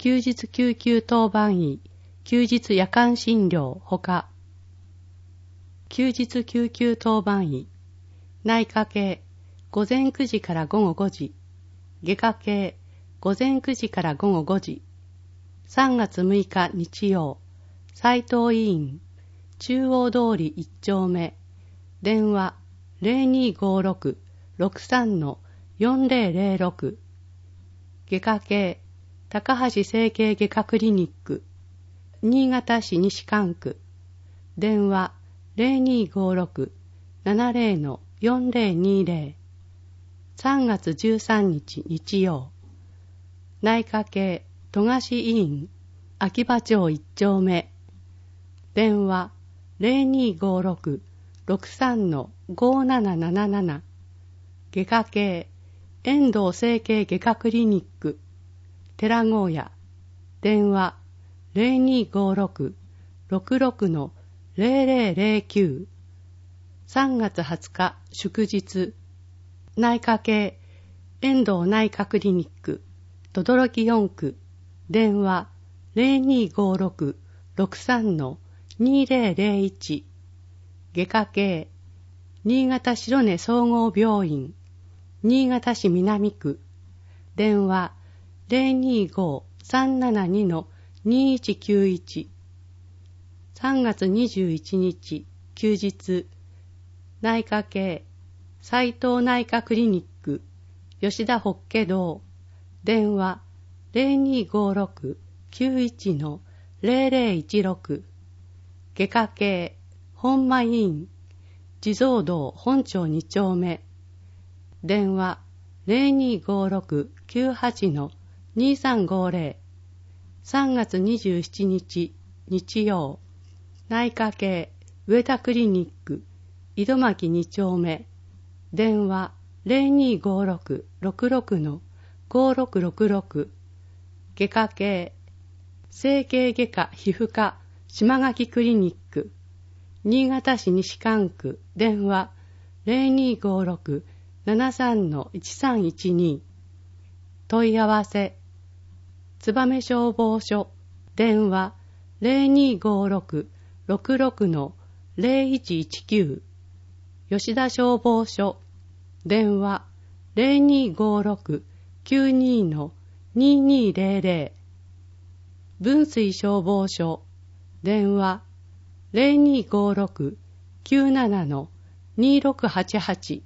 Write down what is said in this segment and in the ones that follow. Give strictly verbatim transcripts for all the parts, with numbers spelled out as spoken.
休日救急当番医、休日夜間診療ほか、休日救急当番医、内科系、午前くじから午後ごじ、外科系、午前くじから午後ごじ、さんがつむいか日曜、斉藤医院、中央通りいち丁目、電話 ゼロにーごーろく ろくさん よんゼロゼロろく、外科系、高橋整形外科クリニック、新潟市西蒲区、電話 ゼロにーごーろく ななゼロ よんゼロにゼロ、さんがつじゅうさんにち日曜、内科系、戸賀医院、秋葉町いち丁目、電話 ゼロにーごーろく ろくさん ごーなななななな、外科系、遠藤整形外科クリニック、寺郷屋、電話 ゼロにーごーろく ろくろく ゼロゼロゼロきゅう、さんがつはつか祝日、内科系、遠藤内科クリニック、等々力よん区、電話 ゼロにーごーろく ろくさん にゼロゼロいち、外科系、新潟白根総合病院、新潟市南区、電話 ゼロにーごーさんななに にいちきゅういち、さんがつにじゅういちにち休日、内科系、斉藤内科クリニック、吉田法華堂、電話 ゼロにーごーろく きゅういち ゼロゼロいちろく、外科系、本間医院、地蔵堂本町に丁目、電話 ゼロにーごーろく きゅうはち にさんごーゼロ、さんがつにじゅうしちにち日曜、内科系、上田クリニック、井戸巻に丁目、電話 ゼロにーごーろく ろくろく ごーろくろくろく、外科系、整形外科皮膚科島垣クリニック、新潟市西蒲区、電話 ゼロにーごーろく ななさん いちさんいちに、問い合わせ、燕消防署、電話 ゼロにーごーろく ろくろく ゼロいちいちきゅう、吉田消防署、電話 ゼロにーごーろく きゅうにー にーにーゼロゼロ、分水消防署、電話 ゼロにーごーろく きゅうなな にーろくはちはち、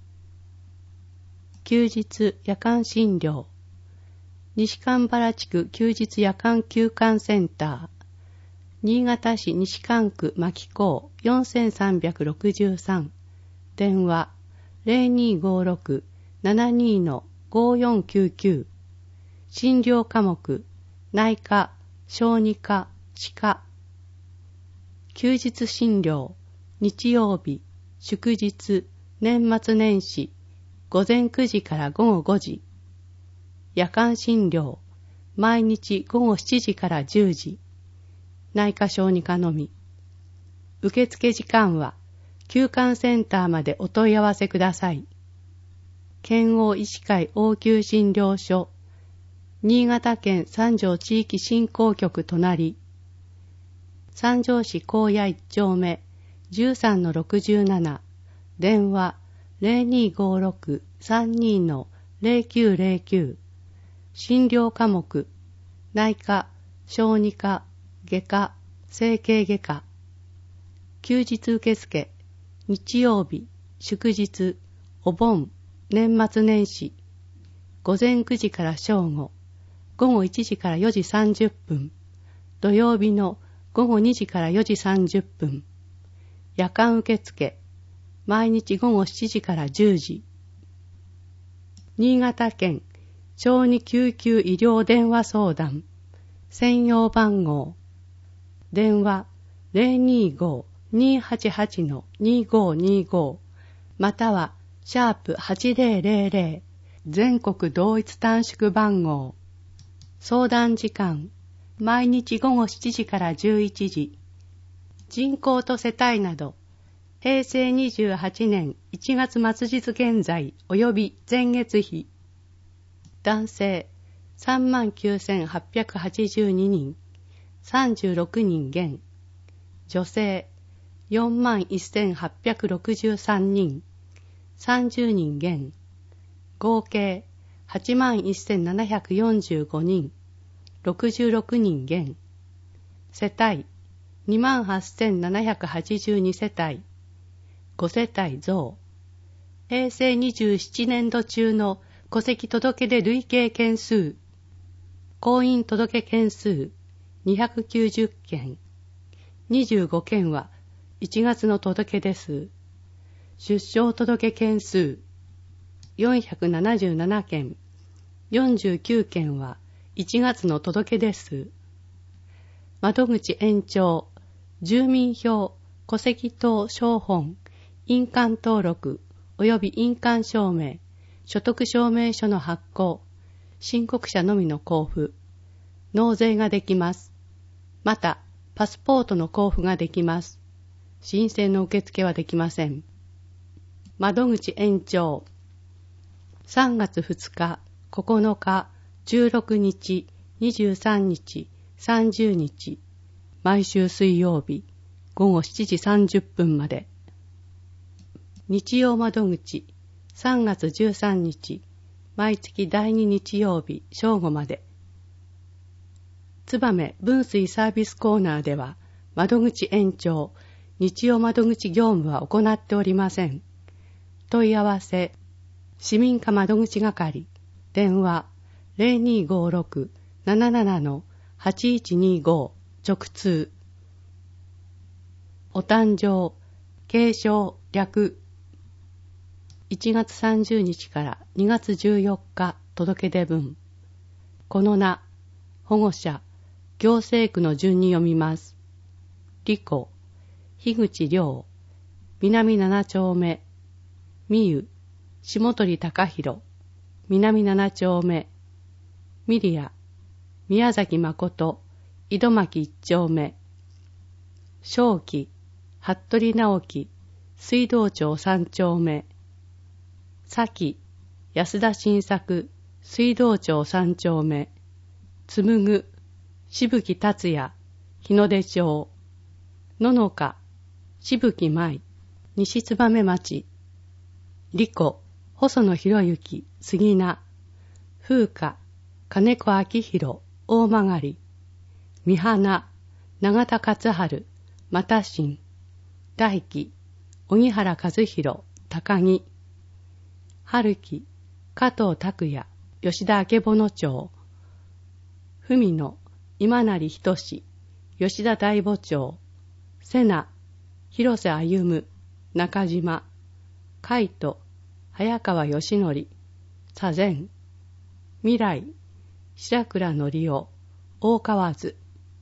休日夜間診療、西蒲原地区休日夜間休館センター、新潟市西蒲区牧港よんさんろくさん、電話 ゼロにーごーろく ななにー ごーよんきゅうきゅう、診療科目、内科、小児科、歯科、休日診療、日曜日、祝日、年末年始、午前くじから午後ごじ、夜間診療、毎日午後しちじからじゅうじ、内科小児科のみ。受付時間は、休館センターまでお問い合わせください。県央医師会応急診療所、新潟県三条地域振興局隣、三条市高野いち丁目 じゅうさんのろくじゅうなな、電話 ゼロにーごーろく さんにー ゼロきゅうゼロきゅう、診療科目、内科、小児科、外科、整形外科、休日受付、日曜日、祝日、お盆、年末年始、午前くじから正午、午後いちじからよじさんじゅっぷん、土曜日の午後にじからよじさんじゅっぷん、夜間受付、毎日午後しちじからじゅうじ、新潟県小児救急医療電話相談、専用番号、電話 ゼロにーごー にーはちはち にーごーにーごー、またはシャープはちゼロゼロゼロ、全国同一短縮番号。相談時間、毎日午後しちじからじゅういちじ。人口と世帯など、へいせいにじゅうはちねんいちがつ末日現在及び前月比。男性、 さんまんきゅうせんはっぴゃくはちじゅうににん、さんじゅうろくにん減。女性よんまんせんはっぴゃくろくじゅうさんにん、さんじゅうにん減。合計はちまんせんななひゃくよんじゅうごにん、ろくじゅうろくにん減。世帯にまんはっせんななひゃくはちじゅうに世帯、ご世帯増。平成にじゅうななねん度中の戸籍届出累計件数。婚姻届件数にひゃくきゅうじゅっけん。にじゅうごけんはいちがつの届出数。出生届件数よんひゃくななじゅうななけん。よんじゅうきゅうけんはいちがつの届出数。窓口延長、住民票、戸籍等照本、印鑑登録及び印鑑証明、所得証明書の発行、申告者のみの交付、納税ができます。また、パスポートの交付ができます。申請の受付はできません。窓口延長、さんがつふつか、ここのか、じゅうろくにち、にじゅうさんにち、さんじゅうにち、毎週水曜日、ごごしちじさんじゅっぷんまで。日曜窓口、さんがつじゅうさんにち、毎月だいに日曜日、正午まで。燕分水サービスコーナーでは、窓口延長、日曜窓口業務は行っておりません。問い合わせ、市民課窓口係、電話 ゼロにーごーろく なななな はちいちにーご 直通。お誕生、継承、略。いちがつさんじゅうにちからにがつじゅうよっか届出文。この名、保護者、行政区の順に読みます。リコ、樋口亮、南七丁目、みゆ、下鳥隆弘、南七丁目、ミリア、宮崎誠、井戸巻一丁目、正気、服部直樹、水道町三丁目、さき、安田新作、水道町三丁目、つむぐ、渋木達也、日の出町、ののか、渋木舞、西燕町、リコ、細野博之、杉名、風花、金子明宏、大曲、三花、永田勝春、又新、大輝、荻原和弘、高木、春樹、加藤拓也、吉田明物町、文野、今成仁志、吉田大母町、瀬名、広瀬歩、中島、海斗、早川義則、左前、未来、白倉則夫、大川津。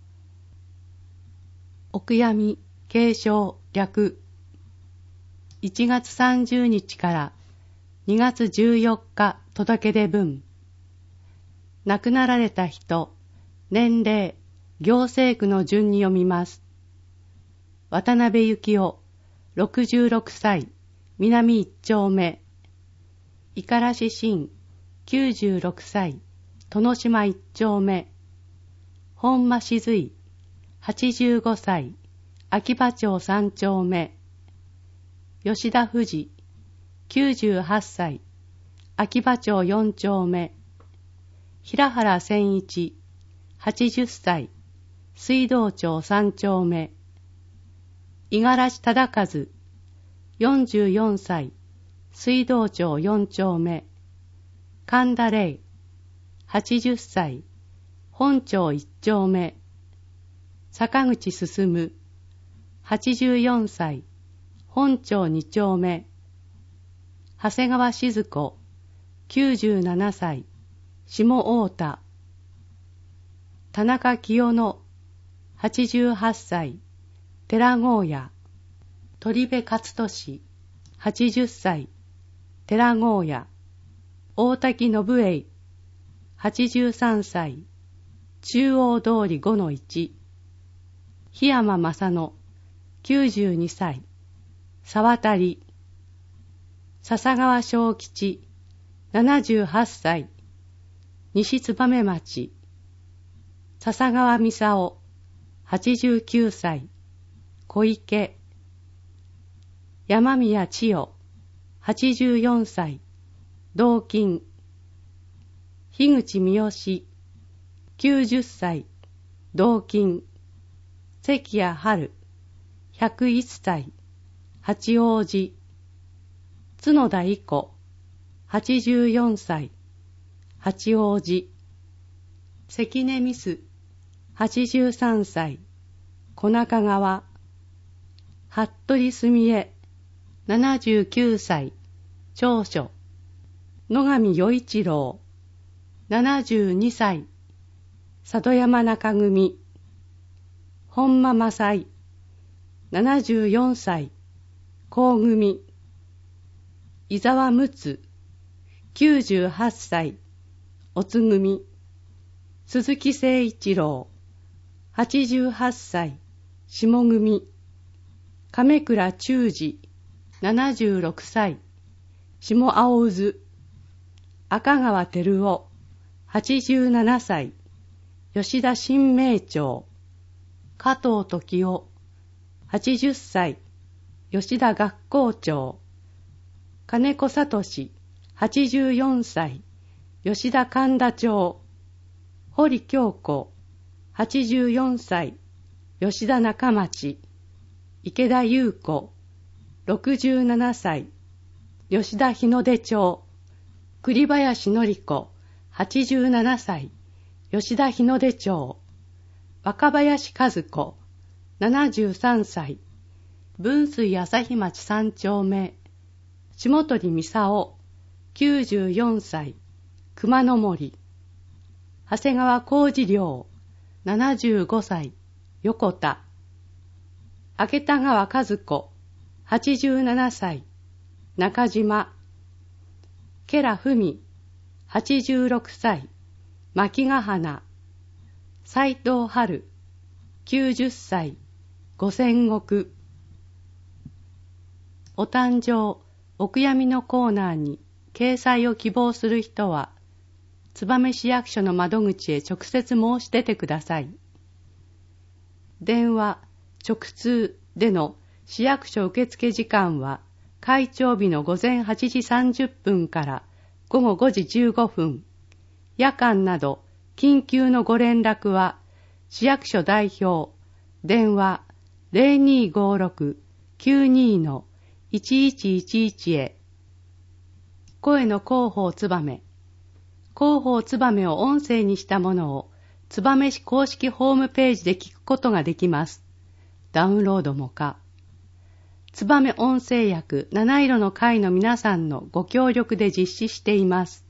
お悔やみ、継承、略。いちがつさんじゅうにちからにがつじゅうよっか届出文。亡くなられた人、年齢、行政区の順に読みます。渡辺幸夫、ろくじゅうろくさい、南一丁目。五十嵐真、きゅうじゅうろくさい、殿島一丁目。本間静井、はちじゅうごさい、秋葉町三丁目。吉田富士、きゅうじゅうはっさい、秋葉町四丁目。平原千一、はちじゅっさい、水道町三丁目。五十嵐忠和、よんじゅうよんさい、水道町四丁目。神田玲、はちじゅっさい、本町一丁目。坂口進、はちじゅうよんさい、本町二丁目。長谷川静子、きゅうじゅうななさい、下太田。田中清野、はちじゅうはっさい、寺郷屋。鳥部勝利、はちじゅっさい、寺郷屋。大滝信栄、はちじゅうさんさい、中央通り ごのいち。檜山正野、きゅうじゅうにさい、沢渡。笹川正吉、ななじゅうはっさい、 西燕町、笹川美沙夫、はちじゅうきゅうさい、小池、山宮千代、はちじゅうよんさい、同金、樋口三好、きゅうじゅっさい、同金、関谷春、ひゃくいっさい、八王子、角田伊子、はちじゅうよんさい、八王子、関根ミス、はちじゅうさんさい、小中川、服部澄江、ななじゅうきゅうさい、長所、野上与一郎、ななじゅうにさい、里山中組、本間正井、ななじゅうよんさい、高組、伊沢睦、きゅうじゅうはっさい、おつ組、鈴木誠一郎、はちじゅうはっさい、下組、亀倉忠治、ななじゅうろくさい、下青渦、赤川照夫、はちじゅうななさい、吉田新名町、加藤時夫、はちじゅっさい、吉田学校長、金子聡、はちじゅうよんさい、吉田神田町、堀京子、はちじゅうよんさい、吉田中町、池田優子、ろくじゅうななさい、吉田日の出町、栗林典子、はちじゅうななさい、吉田日の出町、若林和子、ななじゅうさんさい、文水朝日町三丁目、下鳥美沙夫、きゅうじゅうよんさい、熊野森、長谷川浩二良、ななじゅうごさい、横田、明田川和子、はちじゅうななさい、中島、ケラ文、はちじゅうろくさい、牧ヶ花、斉藤春、きゅうじゅっさい、五千石。お誕生、お悔やみのコーナーに掲載を希望する人は、燕市役所の窓口へ直接申し出てください。電話、直通での市役所受付時間は、開庁日の午前はちじさんじゅっぷんから午後ごじじゅうごふん、夜間など緊急のご連絡は、市役所代表、電話 ゼロにーごーろくきゅうにーのいちいちいちいち へ。声の広報つばめ。広報つばめを音声にしたものを、燕市公式ホームページで聞くことができます。ダウンロードも可。燕音声訳七色の会の皆さんのご協力で実施しています。